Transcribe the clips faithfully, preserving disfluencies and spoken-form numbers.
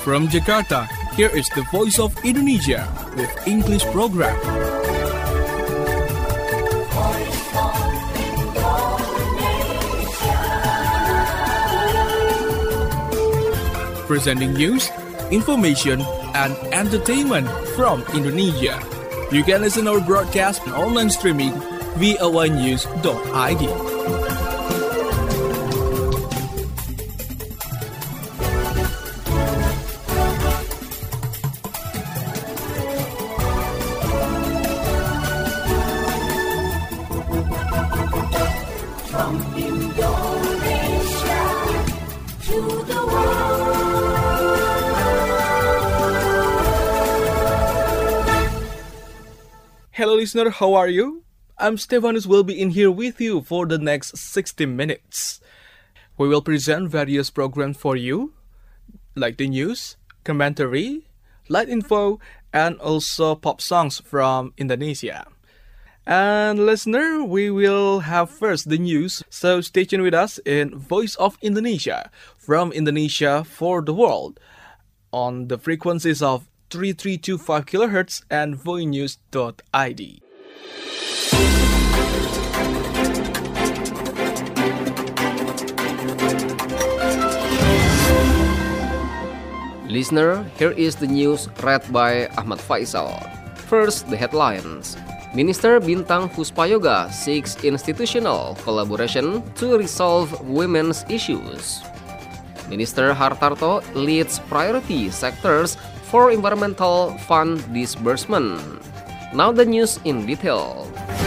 From Jakarta, here is the Voice of Indonesia with English program. Presenting news, information, and entertainment from Indonesia. You can listen our broadcast on online streaming v o a news dot i d. Hello listener, how are you? I'm Stefanus, will be in here with you for the next sixty minutes. We will present various programs for you, like the news, commentary, light info, and also pop songs from Indonesia. And listener, we will have first the news, so stay tuned with us in Voice of Indonesia, from Indonesia for the world, on the frequencies of three three two five kilohertz and voinews dot i d. Listener, here is the news read by Ahmad Faisal. First, the headlines. Minister Bintang Puspayoga seeks institutional collaboration to resolve women's issues. Minister Hartarto leads priority sectors for environmental fund disbursement. Now the news in detail.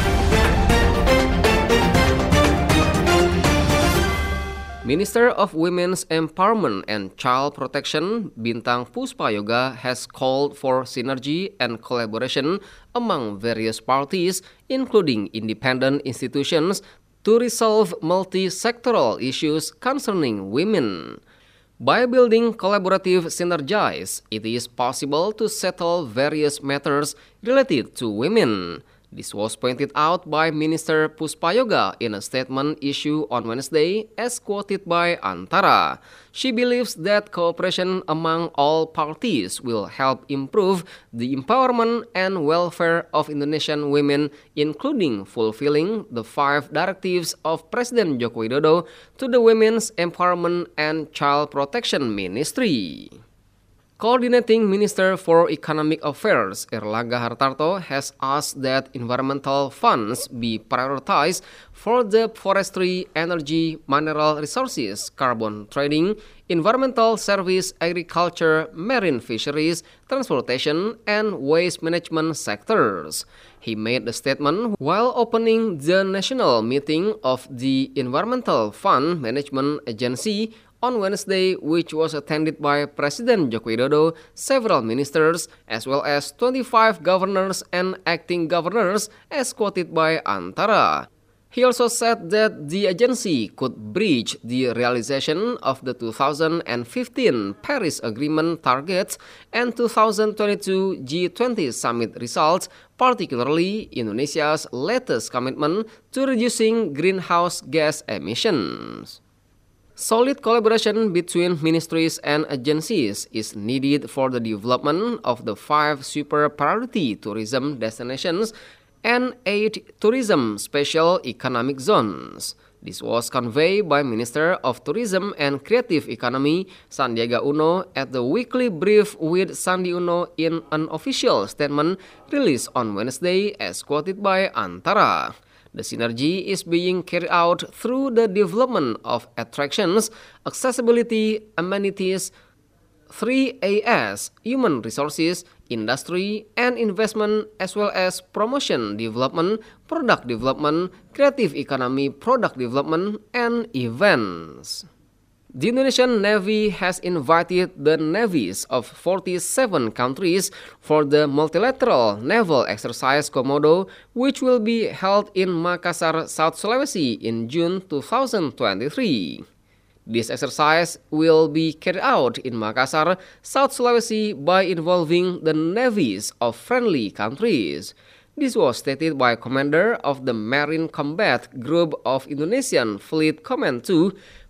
Minister of Women's Empowerment and Child Protection Bintang Puspayoga has called for synergy and collaboration among various parties, including independent institutions, to resolve multi-sectoral issues concerning women. By building collaborative synergies, it is possible to settle various matters related to women. This was pointed out by Minister Puspayoga in a statement issued on Wednesday, as quoted by Antara. She believes that cooperation among all parties will help improve the empowerment and welfare of Indonesian women, including fulfilling the five directives of President Joko Widodo to the Women's Empowerment and Child Protection Ministry. Coordinating Minister for Economic Affairs Erlangga Hartarto has asked that environmental funds be prioritized for the forestry, energy, mineral resources, carbon trading, environmental service, agriculture, marine fisheries, transportation, and waste management sectors. He made the statement while opening the national meeting of the Environmental Fund Management Agency on Wednesday, which was attended by President Joko Widodo, several ministers, as well as twenty-five governors and acting governors, as quoted by Antara. He also said that the agency could bridge the realization of the two thousand fifteen Paris Agreement targets and two thousand twenty-two G twenty summit results, particularly Indonesia's latest commitment to reducing greenhouse gas emissions. Solid collaboration between ministries and agencies is needed for the development of the five super priority tourism destinations and eight tourism special economic zones. This was conveyed by Minister of Tourism and Creative Economy Sandiaga Uno at the weekly brief with Sandi Uno in an official statement released on Wednesday, as quoted by Antara. The synergy is being carried out through the development of attractions, accessibility, amenities, three A's, human resources, industry, and investment, as well as promotion development, product development, creative economy, product development, and events. The Indonesian Navy has invited the navies of forty-seven countries for the multilateral naval exercise Komodo, which will be held in Makassar, South Sulawesi in June two thousand twenty-three. This exercise will be carried out in Makassar, South Sulawesi by involving the navies of friendly countries. This was stated by Commander of the Marine Combat Group of Indonesian Fleet Command two,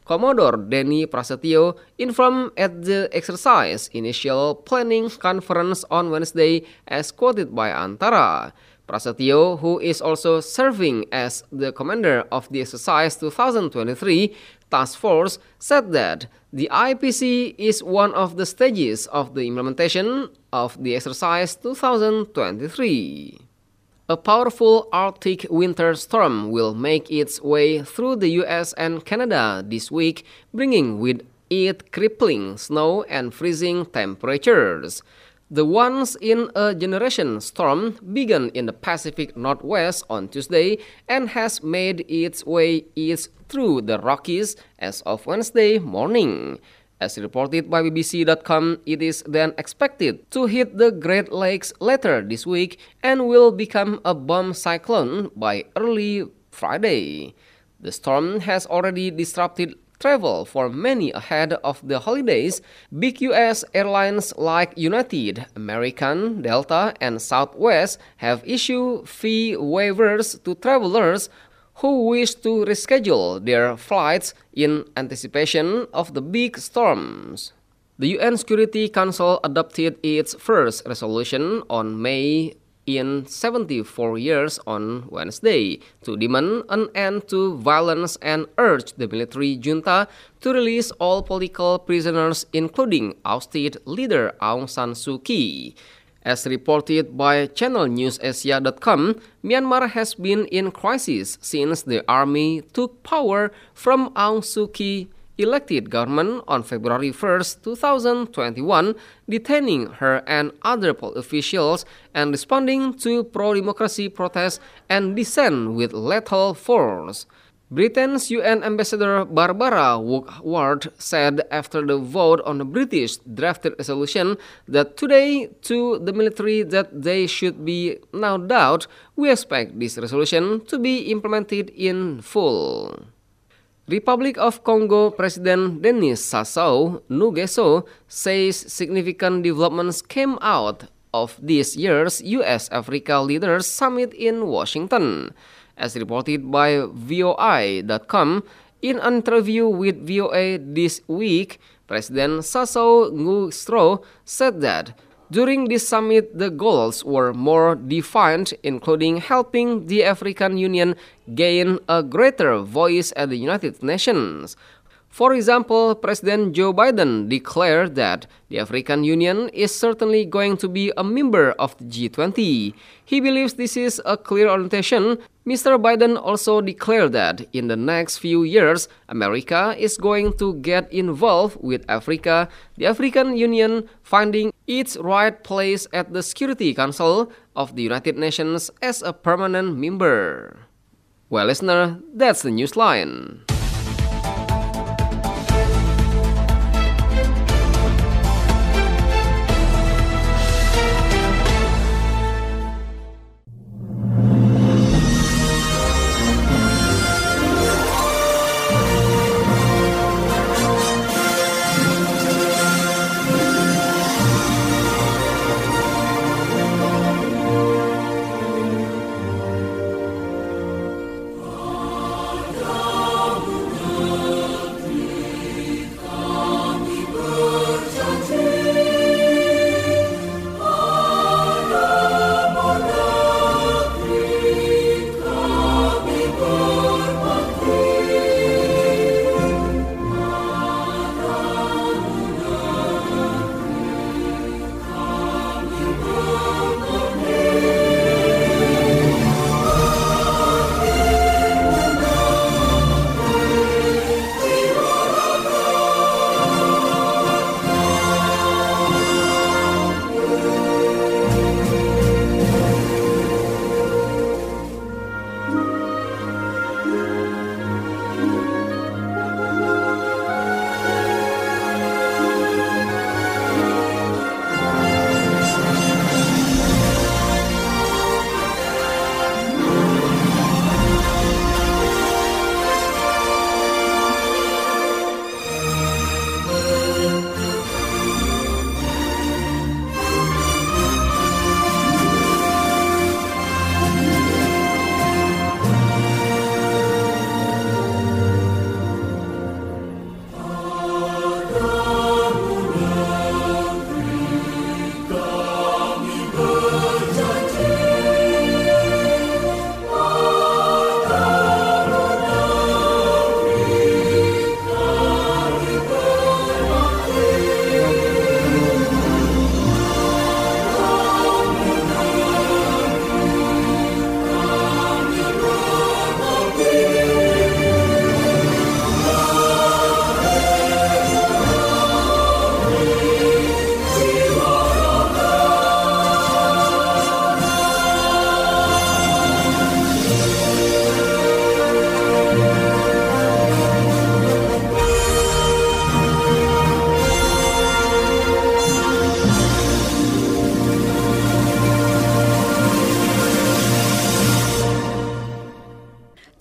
Commodore Denny Prasetyo informed at the exercise initial planning conference on Wednesday, as quoted by Antara. Prasetyo, who is also serving as the commander of the exercise twenty twenty-three task force, said that the I P C is one of the stages of the implementation of the exercise twenty twenty-three. A powerful Arctic winter storm will make its way through the U S and Canada this week, bringing with it crippling snow and freezing temperatures. The once-in-a-generation storm began in the Pacific Northwest on Tuesday and has made its way east through the Rockies as of Wednesday morning. As reported by B B C dot com, it is then expected to hit the Great Lakes later this week and will become a bomb cyclone by early Friday. The storm has already disrupted travel for many ahead of the holidays. Big U S airlines like United, American, Delta, and Southwest have issued fee waivers to travelers who wish to reschedule their flights in anticipation of the big storms. The U N Security Council adopted its first resolution on May in seventy-four years on Wednesday to demand an end to violence and urge the military junta to release all political prisoners, including ousted leader Aung San Suu Kyi. As reported by channel news asia dot com, Myanmar has been in crisis since the army took power from Aung Suu Kyi elected government on February first, twenty twenty-one, detaining her and other officials and responding to pro-democracy protests and dissent with lethal force. Britain's U N Ambassador Barbara Woodward said after the vote on the British drafted resolution that today to the military that they should be no doubt, we expect this resolution to be implemented in full. Republic of Congo President Denis Sassou Nguesso says significant developments came out of this year's U S Africa Leaders Summit in Washington. As reported by V O I dot com, in an interview with V O A this week, President Sassou Nguesso said that during this summit, the goals were more defined, including helping the African Union gain a greater voice at the United Nations. For example, President Joe Biden declared that the African Union is certainly going to be a member of the G twenty. He believes this is a clear orientation. Mister Biden also declared that in the next few years, America is going to get involved with Africa, the African Union finding its right place at the Security Council of the United Nations as a permanent member. Well, listener, that's the newsline.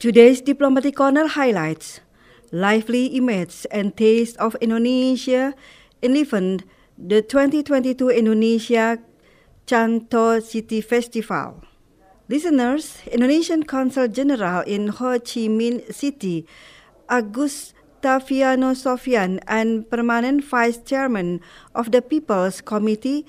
Today's Diplomatic Corner highlights lively image and taste of Indonesia enlivened the twenty twenty-two Indonesia Chanto City Festival. Listeners, Indonesian Consul General in Ho Chi Minh City, Agustaviano Sofian, and Permanent Vice Chairman of the People's Committee,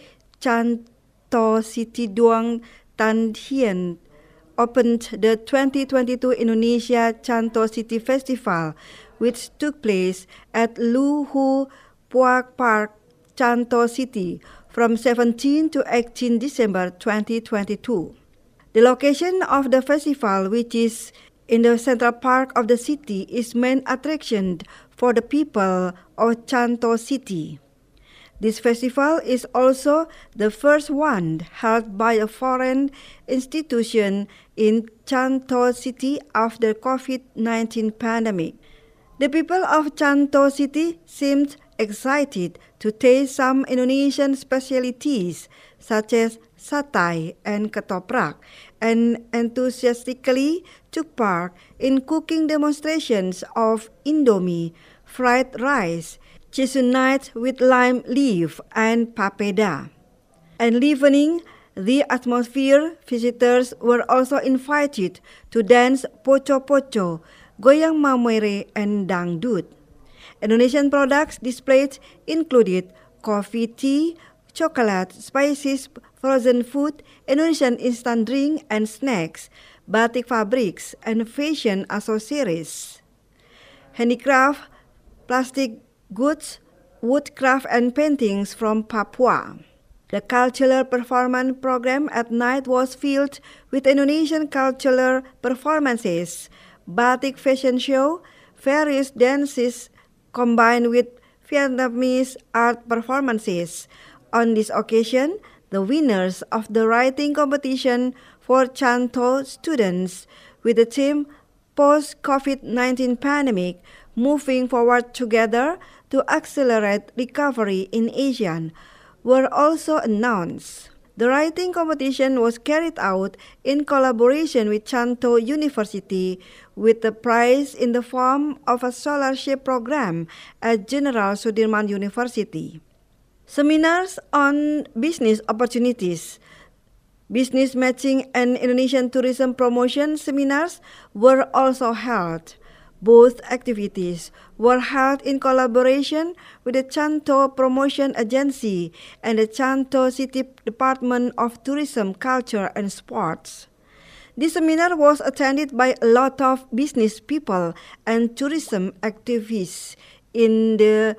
Chanto City Duong Tan Hien, opened the twenty twenty-two Indonesia Chanto City Festival, which took place at Lu Hu Puak Park, Chanto City, from seventeenth to eighteenth December twenty twenty-two. The location of the festival, which is in the central park of the city, is main attraction for the people of Chanto City. This festival is also the first one held by a foreign institution in Chanto City after COVID nineteen pandemic. The people of Chanto City seemed excited to taste some Indonesian specialties such as satay and ketoprak, and enthusiastically took part in cooking demonstrations of Indomie, fried rice, chisunite with lime leaf, and papeda. Enlivening the atmosphere, visitors were also invited to dance poco-poco, goyang mamere, and dangdut. Indonesian products displayed included coffee, tea, chocolate, spices, frozen food, Indonesian instant drink and snacks, batik fabrics, and fashion accessories, handicraft, plastic goods, woodcraft, and paintings from Papua. The cultural performance program at night was filled with Indonesian cultural performances, batik fashion show, various dances combined with Vietnamese art performances. On this occasion, the winners of the writing competition for Chanto students with the theme Post-COVID nineteen Pandemic, Moving Forward Together to Accelerate Recovery in Asia, were also announced. The writing competition was carried out in collaboration with Chanto University, with the prize in the form of a scholarship program at General Sudirman University. Seminars on business opportunities, business matching, and Indonesian tourism promotion seminars were also held. Both activities were held in collaboration with the Chanto Promotion Agency and the Chanto City Department of Tourism, Culture, and Sports. This seminar was attended by a lot of business people and tourism activists in the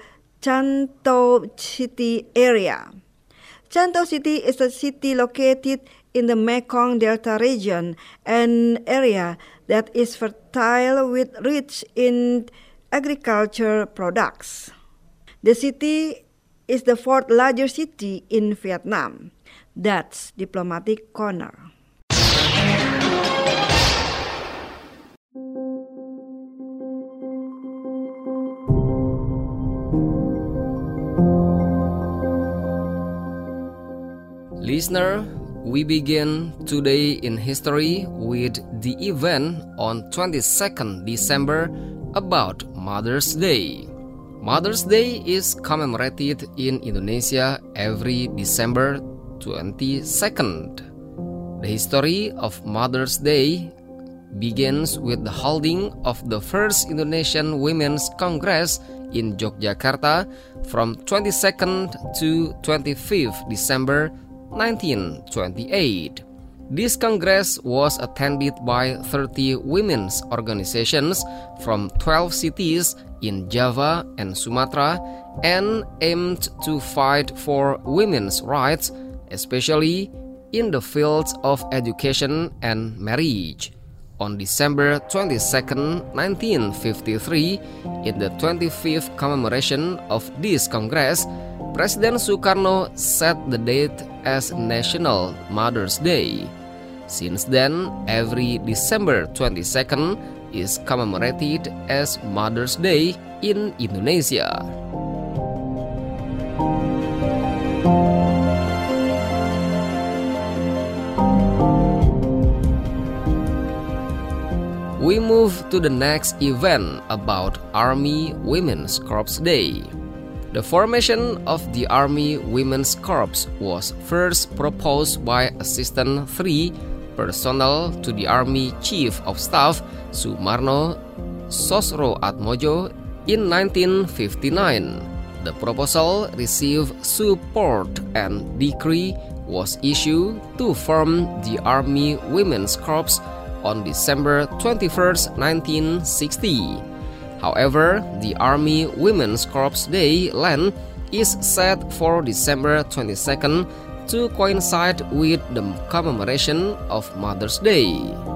Chanto City area. Chanto City is a city located in the Mekong Delta region, an area that is fertile with rich in agriculture products. The city is the fourth largest city in Vietnam. That's Diplomatic Corner. Listener, we begin today in history with the event on twenty-second December about Mother's Day. Mother's Day is commemorated in Indonesia every December twenty-second. The history of Mother's Day begins with the holding of the first Indonesian Women's Congress in Yogyakarta from twenty-second to twenty-fifth December nineteen twenty-eight. This congress was attended by thirty women's organizations from twelve cities in Java and Sumatra and aimed to fight for women's rights, especially in the fields of education and marriage. On December twenty-second, nineteen fifty-three, in the twenty-fifth commemoration of this Congress, President Sukarno set the date as National Mother's Day. Since then, every December twenty-second is commemorated as Mother's Day in Indonesia. We move to the next event about Army Women's Corps Day. The formation of the Army Women's Corps was first proposed by Assistant three Personnel to the Army Chief of Staff Sumarno Sosroatmojo in nineteen fifty-nine. The proposal received support and decree was issued to form the Army Women's Corps on December twenty-first, nineteen sixty. However, the Army Women's Corps Day Land is set for December twenty-second to coincide with the commemoration of Mother's Day.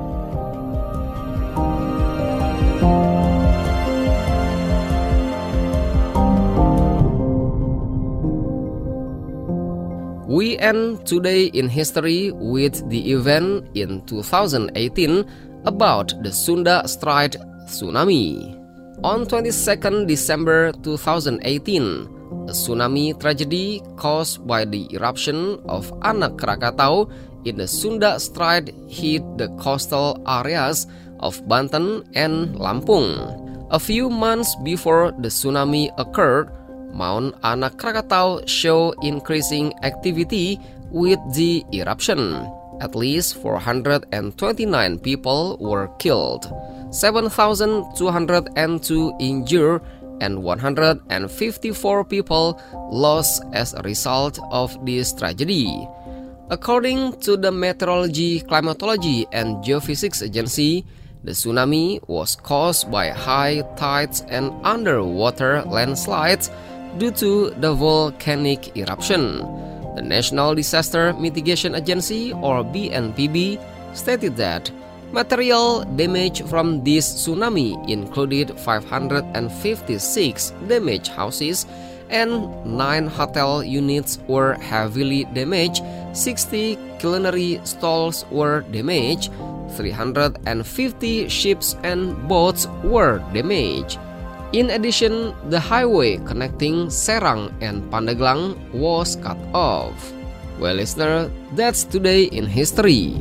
We end today in history with the event in two thousand eighteen about the Sunda Strait tsunami. On twenty-second December two thousand eighteen, a tsunami tragedy caused by the eruption of Anak Krakatau in the Sunda Strait hit the coastal areas of Banten and Lampung. A few months before the tsunami occurred, Mount Anak Krakatau showed increasing activity with the eruption. At least four hundred twenty-nine people were killed, seven thousand two hundred two injured, and one hundred fifty-four people lost as a result of this tragedy. According to the Meteorology, Climatology, and Geophysics Agency, the tsunami was caused by high tides and underwater landslides due to the volcanic eruption. The National Disaster Mitigation Agency, or B N P B, stated that material damage from this tsunami included five hundred fifty-six damaged houses and nine hotel units were heavily damaged, sixty culinary stalls were damaged, three hundred fifty ships and boats were damaged. In addition, the highway connecting Serang and Pandeglang was cut off. Well, listener, that's today in history.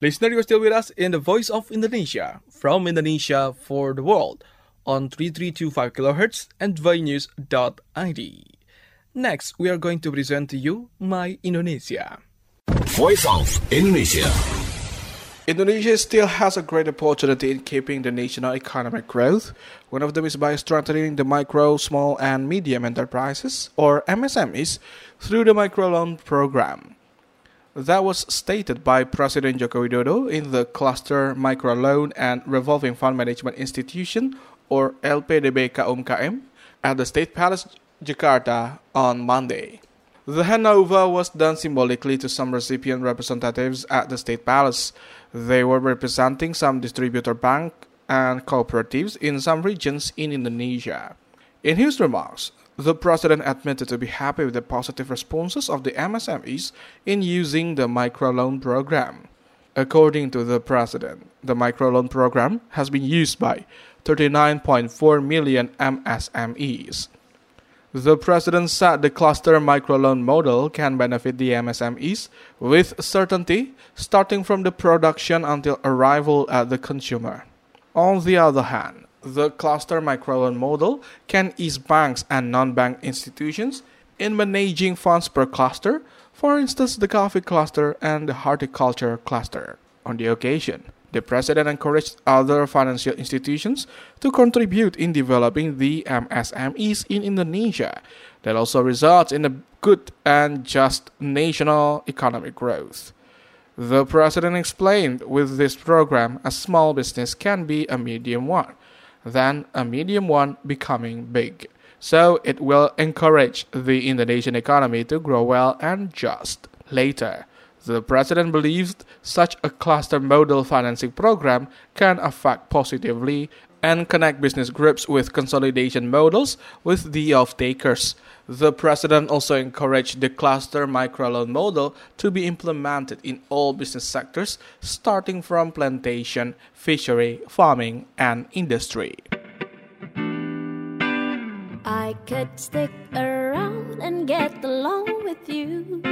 Listener, you're still with us in the Voice of Indonesia, from Indonesia for the world, on thirty-three twenty-five kilohertz and voinews dot I D. Next, we are going to present to you My Indonesia. Voice of Indonesia. Indonesia still has a great opportunity in keeping the national economic growth. One of them is by strengthening the micro, small, and medium enterprises, or M S M Es, through the microloan program. That was stated by President Joko Widodo in the Cluster Microloan and Revolving Fund Management Institution, or L P D B K U M K M, at the State Palace, Jakarta, on Monday. The handover was done symbolically to some recipient representatives at the State Palace. They were representing some distributor banks and cooperatives in some regions in Indonesia. In his remarks, the President admitted to be happy with the positive responses of the M S M Es in using the microloan program. According to the President, the microloan program has been used by thirty-nine point four million M S M Es. The President said the cluster microloan model can benefit the M S M Es with certainty, starting from the production until arrival at the consumer. On the other hand, the cluster microloan model can ease banks and non-bank institutions in managing funds per cluster, for instance the coffee cluster and the horticulture cluster. On the occasion, the President encouraged other financial institutions to contribute in developing the M S M Es in Indonesia. That also results in a good and just national economic growth. The President explained with this program, a small business can be a medium one, then a medium one becoming big. So it will encourage the Indonesian economy to grow well and just. Later, the President believes such a cluster model financing program can affect positively and connect business groups with consolidation models with the off-takers. The President also encouraged the cluster microloan model to be implemented in all business sectors, starting from plantation, fishery, farming, and industry. I could stick around and get along with you.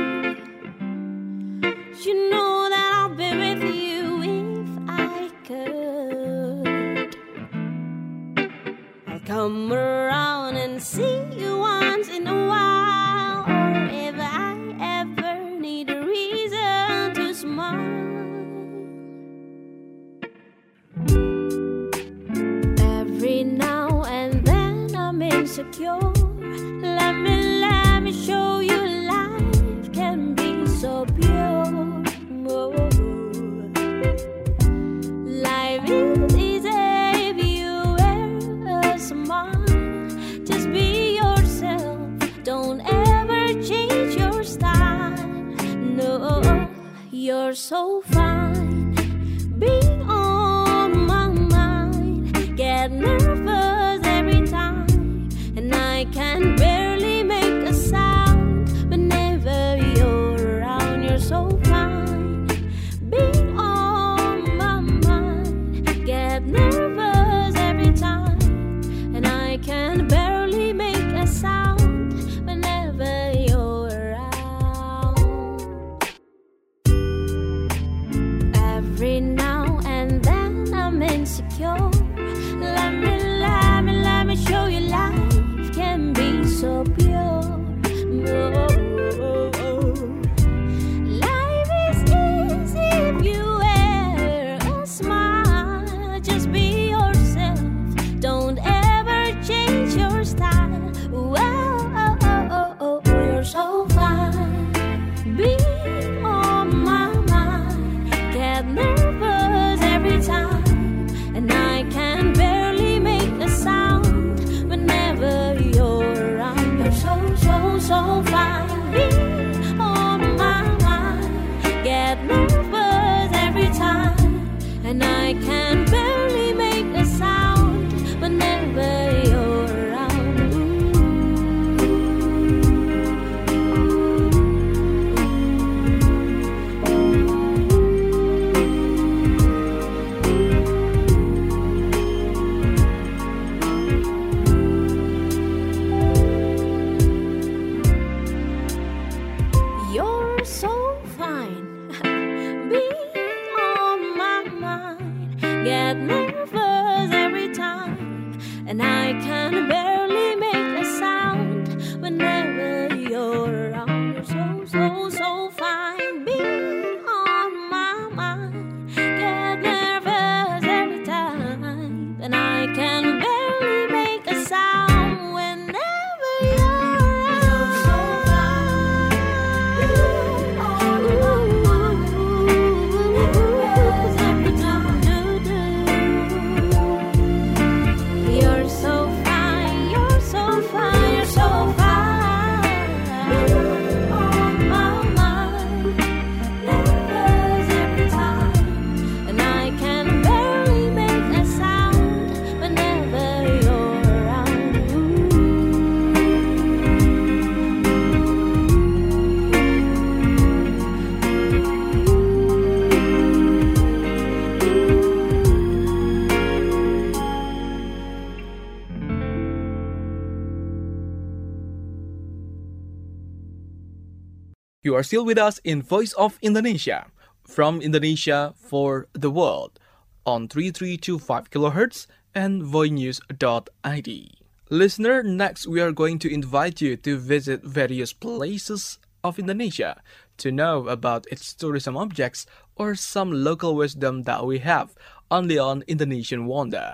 You know that I'll be with you if I could. I'll come around and see you once in a while, or if I ever need a reason to smile. Every now and then I'm insecure. Let me, let me show you life can be so pure. Life is easy if you wear a smile. Just be yourself, don't ever change your style. No, you're so fine, being on my mind. Get nervous every time, and I can barely make a sound. Whenever you're around, you're so fine, being on my mind. Get nervous every time, and I can barely make a sound. Whenever you're around, every now and then I'm insecure. Let me I can barely make a sound whenever you're around. So fine, every time you do. You're so fine, you're so fine, you're so fine. On my mind, nervous every time, and I can barely make a sound whenever you're around. You are still with us in Voice of Indonesia, from Indonesia for the world, on three three two five kilohertz and voinews dot I D. Listener, next we are going to invite you to visit various places of Indonesia to know about its tourism objects or some local wisdom that we have only on Indonesian Wonder.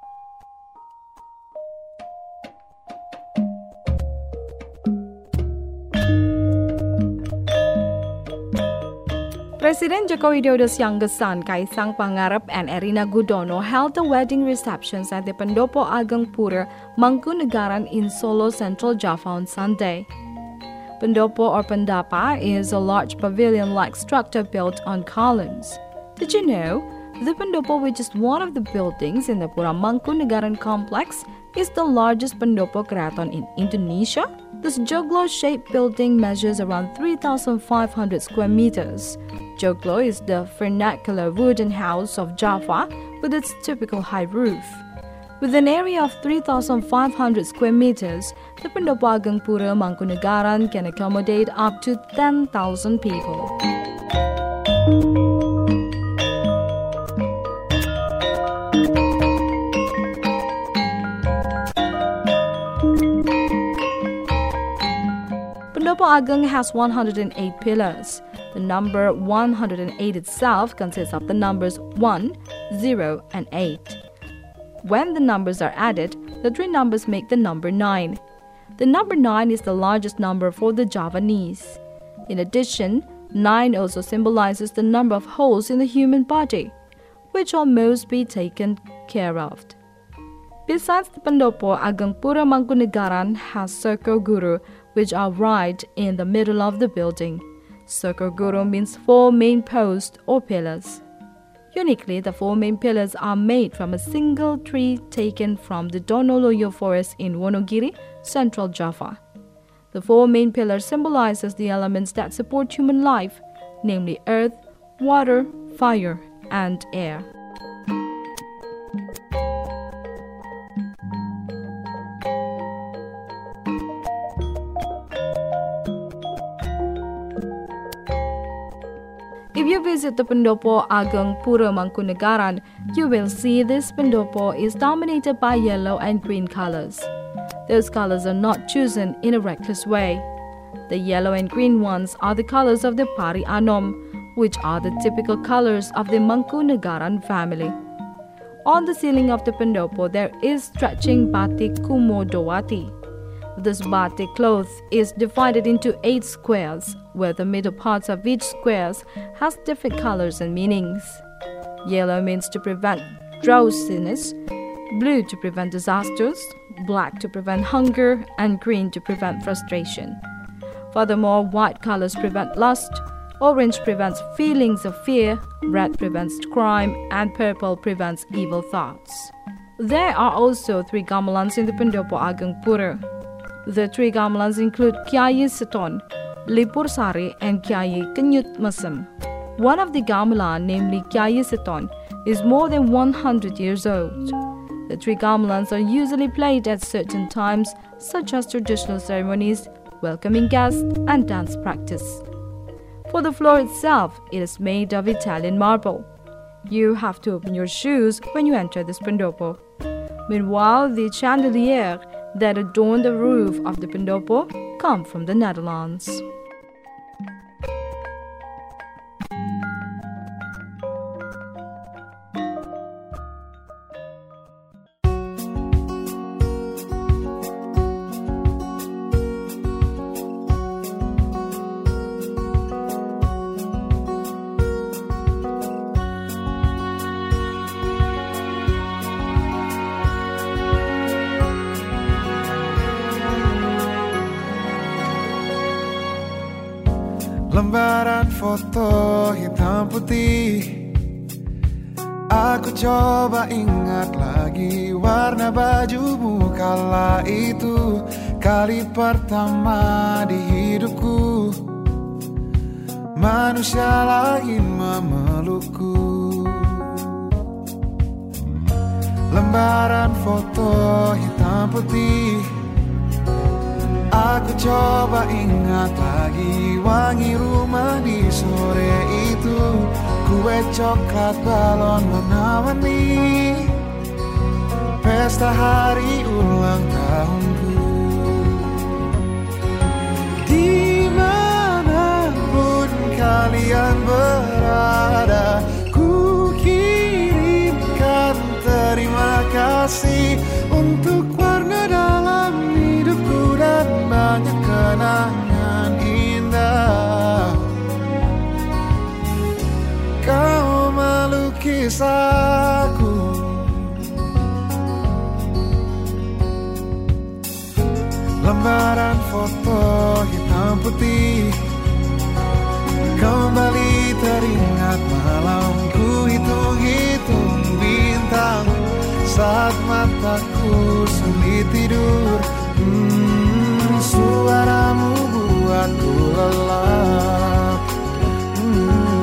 Presiden Joko Widodo's youngest son, Kaisang Pangarep and Erina Gudono, held the wedding receptions at the Pendopo Ageng Pura, Mangkunegaran in Solo, Central Java on Sunday. Pendopo or Pendapa is a large pavilion-like structure built on columns. Did you know? The Pendopo, which is one of the buildings in the Pura Mangkunegaran complex, is the largest Pendopo Keraton in Indonesia. This joglo-shaped building measures around three thousand five hundred square meters. Joglo is the vernacular wooden house of Java with its typical high roof. With an area of three thousand five hundred square meters, the Pendopo Ageng Pura Mangkunegaran can accommodate up to ten thousand people. Pendopo Ageng has one hundred eight pillars. The number one hundred eight itself consists of the numbers one, zero, and eight. When the numbers are added, the three numbers make the number nine. The number nine is the largest number for the Javanese. In addition, nine also symbolizes the number of holes in the human body, which all must be taken care of. Besides, the Pendopo Ageng Pura Mangkunegaran has Circle Guru, which are right in the middle of the building. Circle Guru means four main posts or pillars. Uniquely, the four main pillars are made from a single tree taken from the Donoloyo forest in Wonogiri, Central Java. The four main pillars symbolizes the elements that support human life, namely earth, water, fire, and air. If you visit the Pendopo Ageng Pura Mangkunegaran, you will see this Pendopo is dominated by yellow and green colors. Those colors are not chosen in a reckless way. The yellow and green ones are the colors of the Pari Anom, which are the typical colors of the Mangkunegaran family. On the ceiling of the Pendopo, there is stretching batik Kumodowati. This batik cloth is divided into eight squares, where the middle parts of each squares has different colors and meanings. Yellow means to prevent drowsiness, blue to prevent disasters, black to prevent hunger, and green to prevent frustration. Furthermore, white colors prevent lust, orange prevents feelings of fear, red prevents crime, and purple prevents evil thoughts. There are also three gamelans in the Pendopo Ageng Pura. The three gamelans include Kyai Seton, Lipur Sari, and Kyai Kenyut Mesem. One of the gamelan, namely Kyai Seton, is more than one hundred years old. The three gamelans are usually played at certain times, such as traditional ceremonies, welcoming guests, and dance practice. For the floor itself, it is made of Italian marble. You have to open your shoes when you enter this Pendopo. Meanwhile, the chandelier that adorn the roof of the Pendopo come from the Netherlands. Lembaran foto hitam putih, aku coba ingat lagi warna bajumu kala itu, kali pertama di hidupku manusia lain memelukku. Lembaran foto hitam putih, aku coba ingat lagi wangi rumah di sore itu, kue coklat balon warna-warni, pesta hari ulang tahunku. Dimanapun kalian berada, ku kirimkan terima kasih untuk warna dalam hidupku dan banyak kenangan indah. Kau melukis aku, lembaran foto hitam putih, kembali teringat malamku hitung-hitung bintang saat mataku sulit tidur. Hmm, suaramu buatku lelap. Hmm.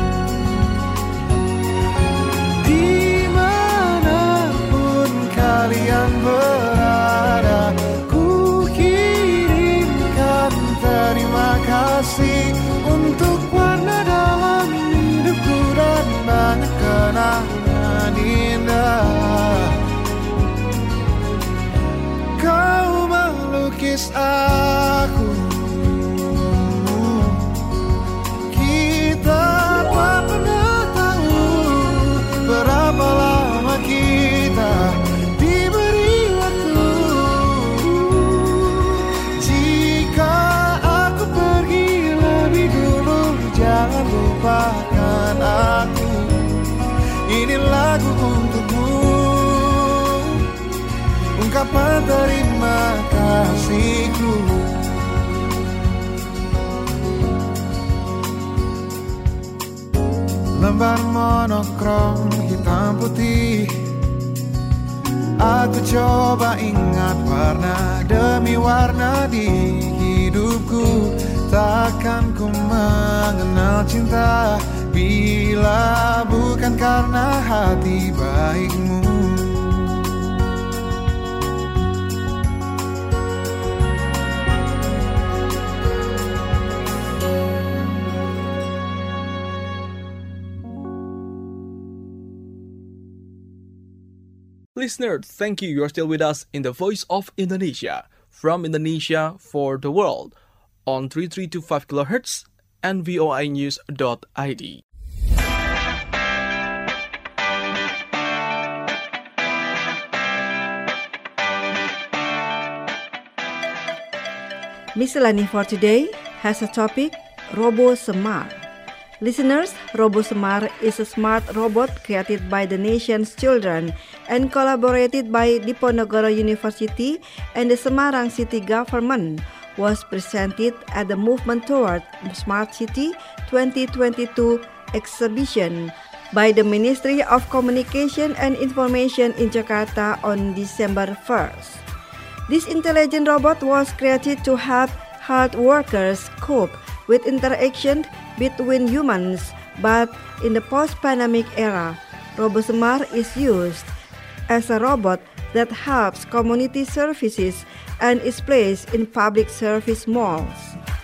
Dimanapun kalian berada, ku kirimkan terima kasih untuk warna dalam hidupku dan banyak kenangan indah. Kau melukis aku, kita tak pernah tahu berapa lama kita diberi waktu. Jika aku pergi lebih dulu, jangan lupakan aku. Ini lagu untukmu, ungkapan terima kasihku. Lembar monokrom hitam putih, aku coba ingat warna demi warna di hidupku. Takkan ku mengenal cinta bila bukan karena hati baikmu. Listeners, thank you. You're still with us in the Voice of Indonesia, from Indonesia for the world, on three three two five kilohertz and V O I news dot I D. Miscellany for today has a topic, Robo Semar. Listeners, Robo Semar is a smart robot created by the nation's children and collaborated by Diponegoro University and the Semarang City Government. Was presented at the Movement Toward Smart City twenty twenty-two exhibition by the Ministry of Communication and Information in Jakarta on December first. This intelligent robot was created to help health workers cope with interaction between humans, but in the post-pandemic era, Robo Semar is used as a robot that helps community services and is placed in public service malls.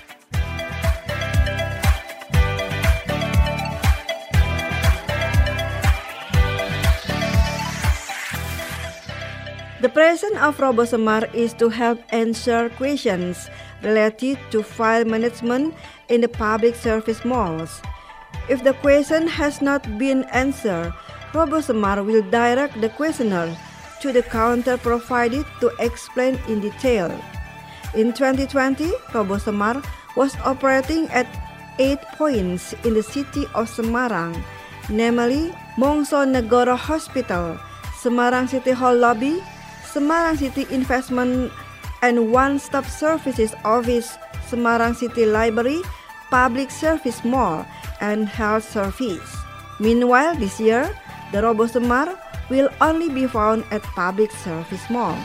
The presence of Robo Semar is to help answer questions related to file management in the public service malls. If the question has not been answered, Robo Semar will direct the questioner to the counter provided to explain in detail. In twenty twenty, Robo Semar was operating at eight points in the city of Semarang, namely Mongso-Negoro Hospital, Semarang City Hall Lobby, Semarang City Investment and One-Stop Services Office, Semarang City Library, public service mall and health service. Meanwhile, this year, the Robo Semar will only be found at public service malls.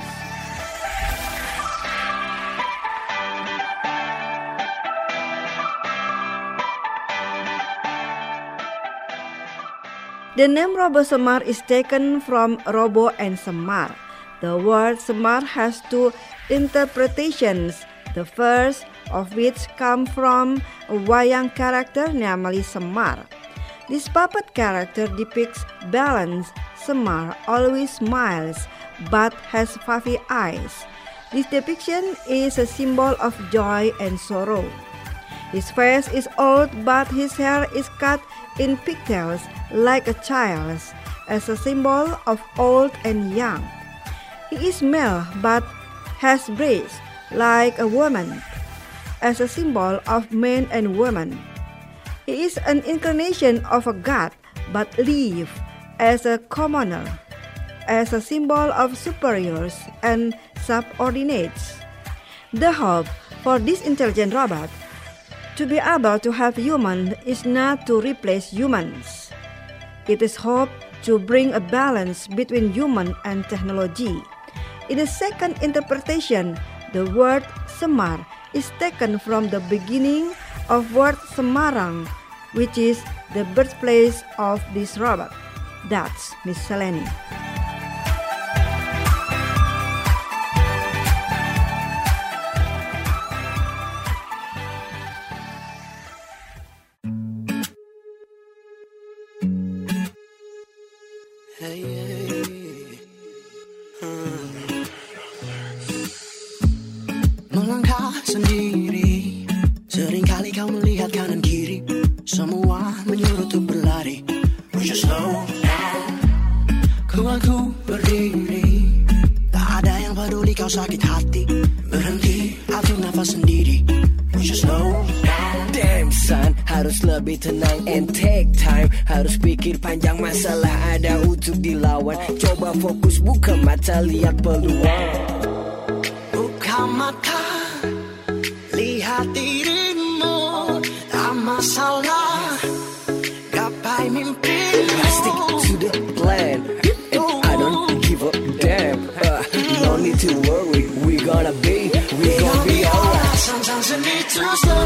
The name Robo Semar is taken from Robo and Semar. The word Semar has two interpretations, the first of which comes from a wayang character namely Semar. This puppet character depicts balance. Semar always smiles but has puffy eyes. This depiction is a symbol of joy and sorrow. His face is old but his hair is cut in pigtails like a child's, as a symbol of old and young. He is male but has braids like a woman, as a symbol of men and women. He is an incarnation of a god but lives as a commoner, as a symbol of superiors and subordinates. The hope for this intelligent robot to be able to help humans is not to replace humans. It is hope to bring a balance between human and technology. In the second interpretation, the word Semar is taken from the beginning of word Semarang, which is the birthplace of this robot. That's Miss Selene. Melangkah sendiri, seringkali kau melihat kanan kiri, semua menyuruh untuk berlari. Would you slow down? Ku berdiri, tak ada yang peduli kau sakit hati. Berhenti, atur nafas sendiri. Would you slow down? Damn son, harus lebih tenang and take time. Harus pikir panjang, masalah ada untuk dilawan. Coba fokus, buka mata, lihat peluang. Buka mata, lihat dirimu, tak masalah. Gapai mimpimu. Stick to the plan, and I don't give a damn. uh, No need to worry, we gonna be, we gonna be alright. Sometimes you need to slow.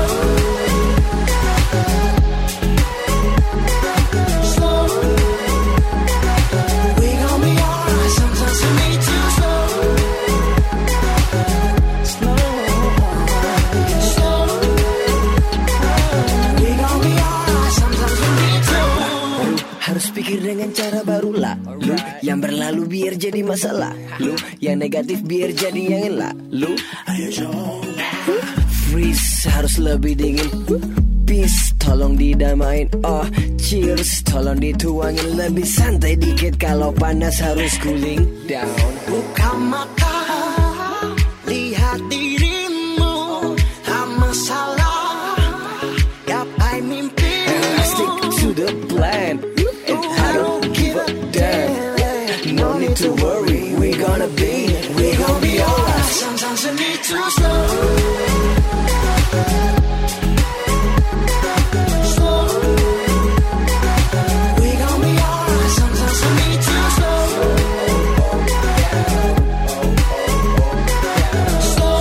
Pikir dengan cara baru lah. Lu yang berlalu biar jadi masalah. Lu yang negatif biar jadi yang elak. Lu ayo coba freeze, harus lebih dingin. Peace, tolong didamain. Oh, cheers, tolong dituangin. Lebih santai dikit, kalau panas harus cooling down. Buka mata, lihat dirimu, tak masalah. Gapai mimpi. Stick to the plan. No need to worry, we gonna be, we gonna be alright. Sometimes you need to slow. Slow. We gonna be alright. Sometimes you need to slow. Slow.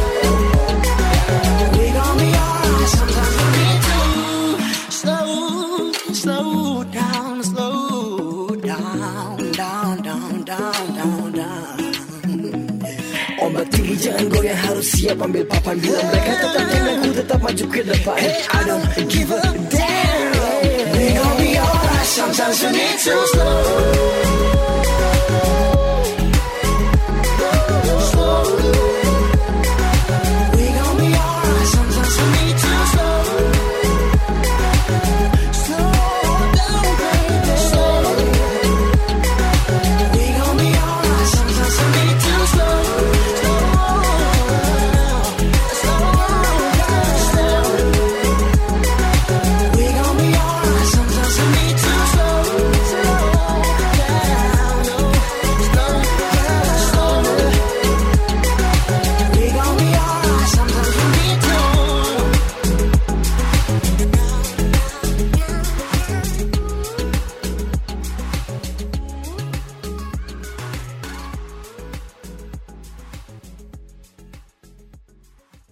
We gonna be alright. Sometimes you need to slow, slow down, slow down, down, down, down, down, down. Ombak tinggi jangan goyang, harus siap ambil papan. Bila mereka tetap tenang, ku tetap maju ke depan. Hey, I don't give a damn. We gon' be alright. Sometimes you need to slow. Slow. We gon' be alright. Sometimes you need to slow. Slow down, baby. Slow. We gon' be alright. Sometimes you need to slow. We gon' be alright. Sometimes you need to slow, slow down.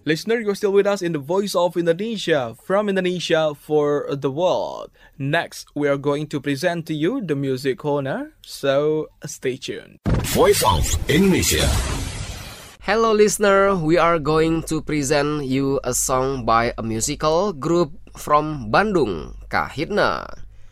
Listener, you're still with us in the Voice of Indonesia, from Indonesia for the world. Next, we are going to present to you the music corner, so stay tuned. Voice of Indonesia. Hello listener, we are going to present you a song by a musical group from Bandung, Kahitna.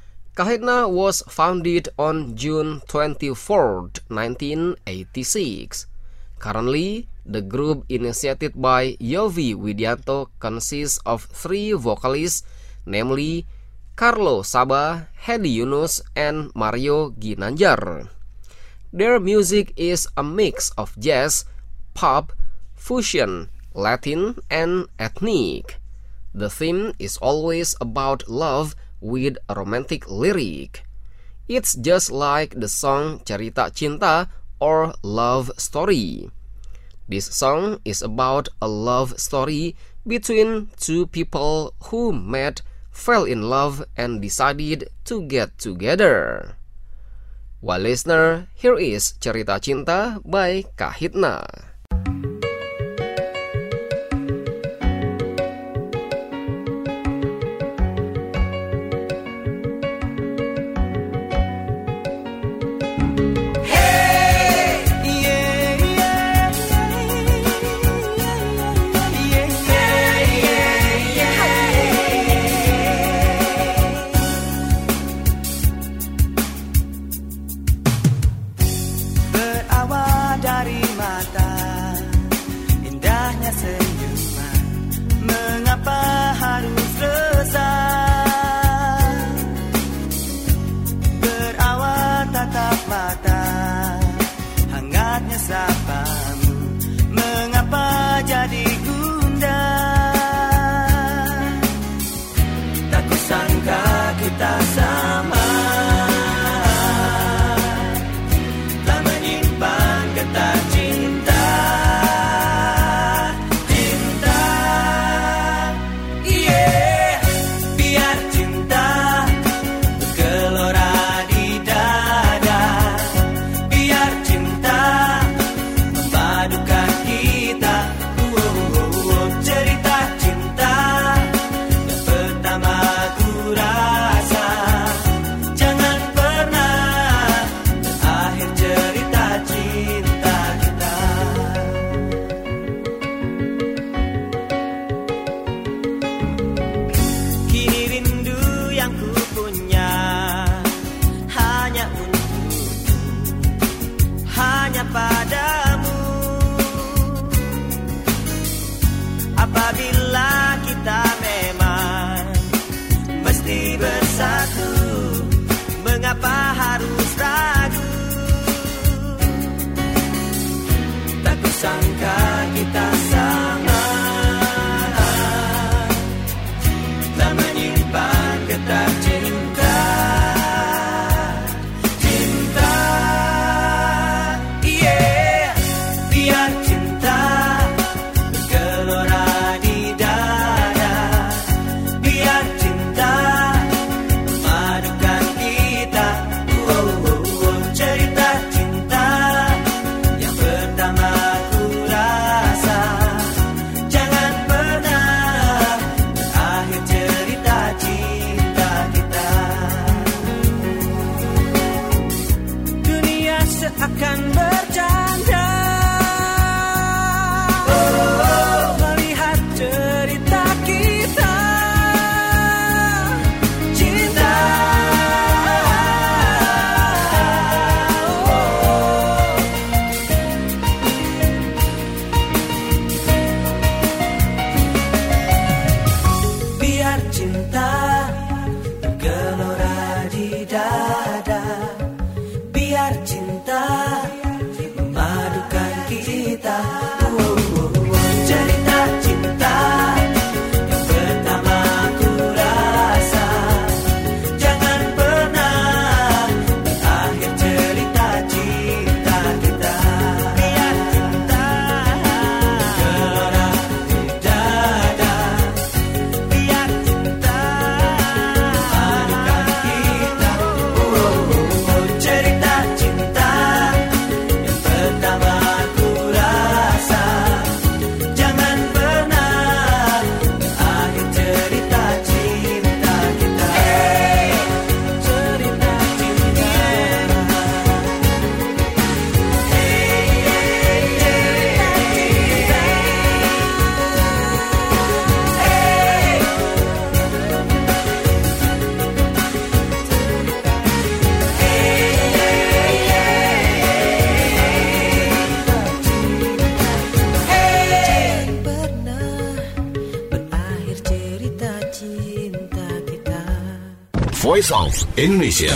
Kahitna was founded on June twenty-fourth, nineteen eighty-six. Currently, the group initiated by Yovi Widianto consists of three vocalists, namely Carlo Sabah, Hedi Yunus, and Mario Ginanjar. Their music is a mix of jazz, pop, fusion, Latin, and ethnic. The theme is always about love with a romantic lyric. It's just like the song Cerita Cinta or Love Story. This song is about a love story between two people who met, fell in love, and decided to get together. Well, listener, here is Cerita Cinta by Kahitna. Cerita cinta yang pertama ku rasakan. Voice of Indonesia.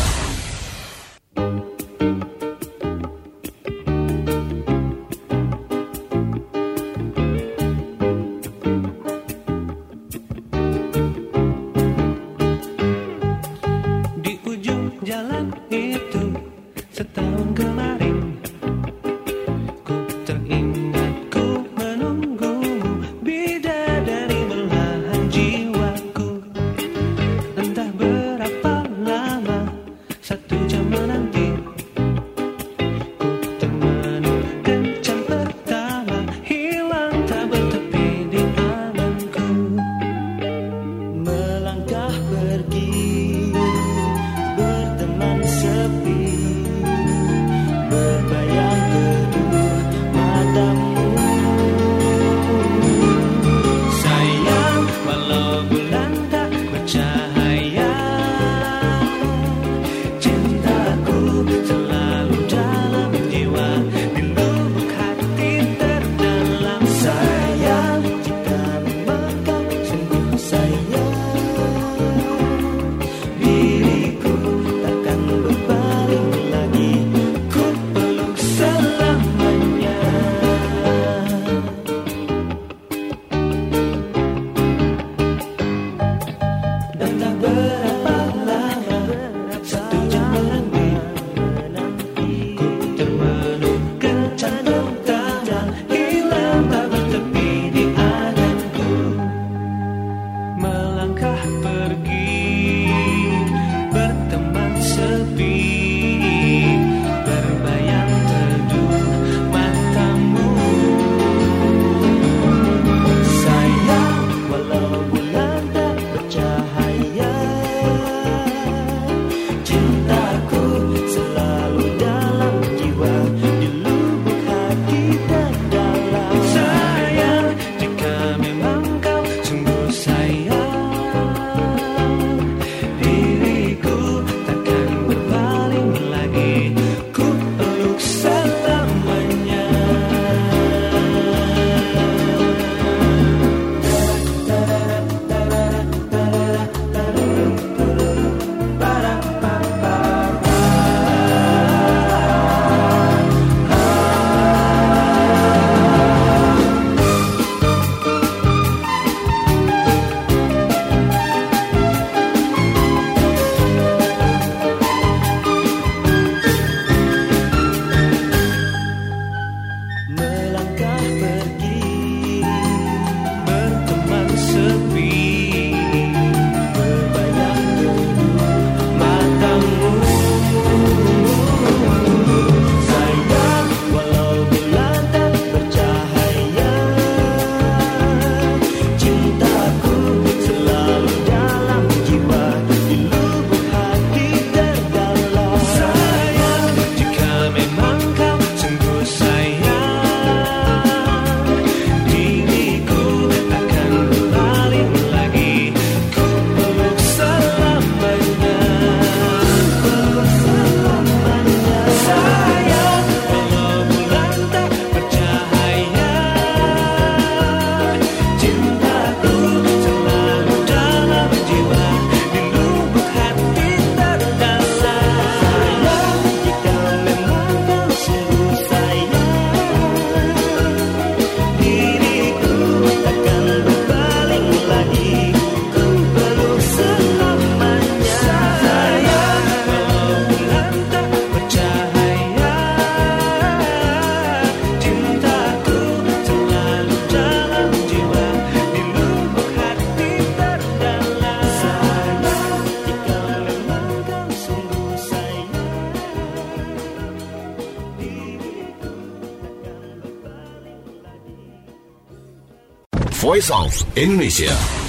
Voice of Indonesia.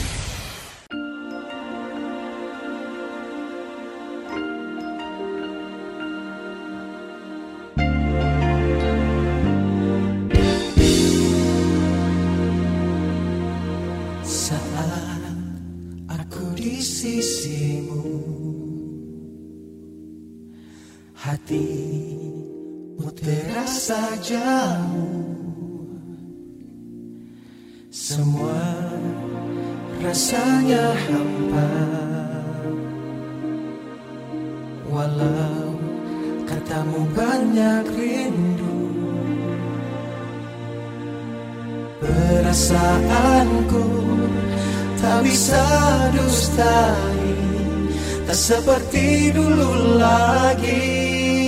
Saat aku di sisimu, hatimu terasa jauh. Semua rasanya hampa, walau katamu banyak rindu. Perasaanku tak bisa dustai, tak seperti dulu lagi.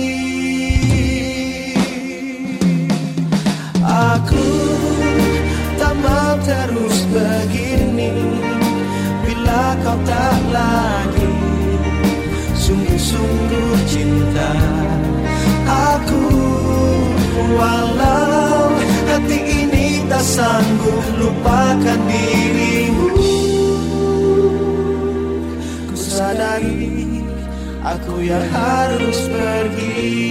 Aku tak mau terus begini bila kau tak lagi sungguh-sungguh cinta aku. Walau hati ini tak sanggup lupakan dirimu, ku sadari aku yang harus pergi.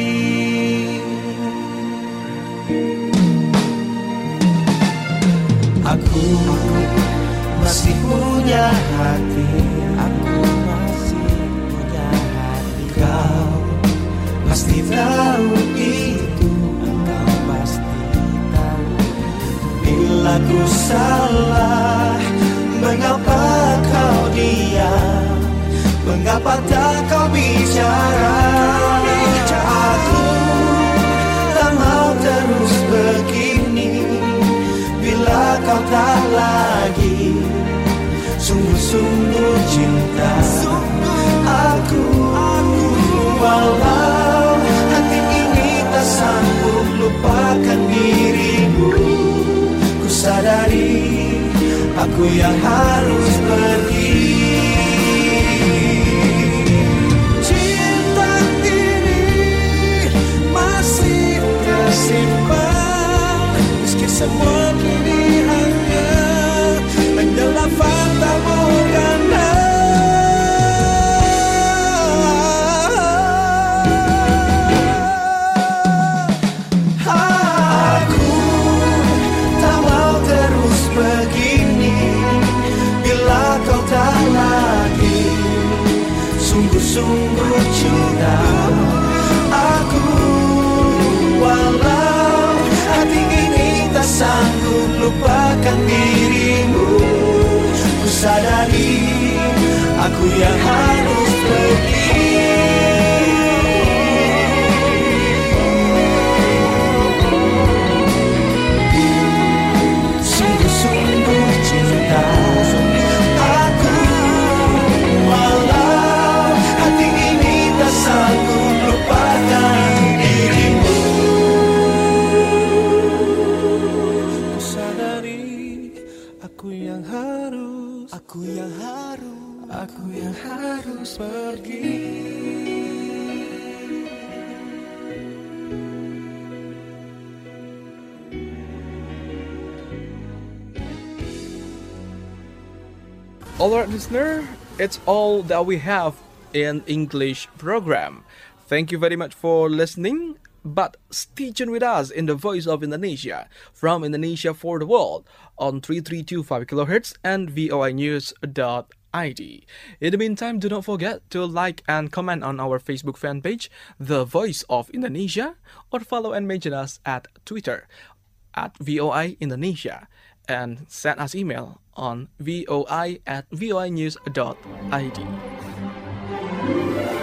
Aku masih punya hati, aku masih punya hati. Kau pasti tahu itu, kau pasti tahu. Bila ku salah, mengapa kau diam? Mengapa tak kau bicara? Aku tak mau terus begini bila kau tak lagi sungguh-sungguh cinta aku. Walau hati ini tak sanggup lupakan dirimu, ku sadari aku yang harus pergi. Cinta ini masih tersimpan, meski semua kini hanya hanyalah fata morgana. Aku tak mau terus begini bila kau tak lagi sungguh-sungguh cinta aku. Walau hati ini tak sanggup lupakan dirimu, ku sadari aku yang harus pergi. Sungguh-sungguh cinta aku. Walau hati ini tak sanggup lupakan dirimu, ku sadari aku yang harus, aku yang harus, aku yang harus pergi. Alright, listener, it's all that we have in English program. Thank you very much for listening. But stay tuned with us in the Voice of Indonesia from Indonesia for the World on three three two five kilohertz and V O I news dot I D. In the meantime, do not forget to like and comment on our Facebook fan page, The Voice of Indonesia, or follow and mention us at Twitter at V O I Indonesia, and send us email on voi at voi news dot I D.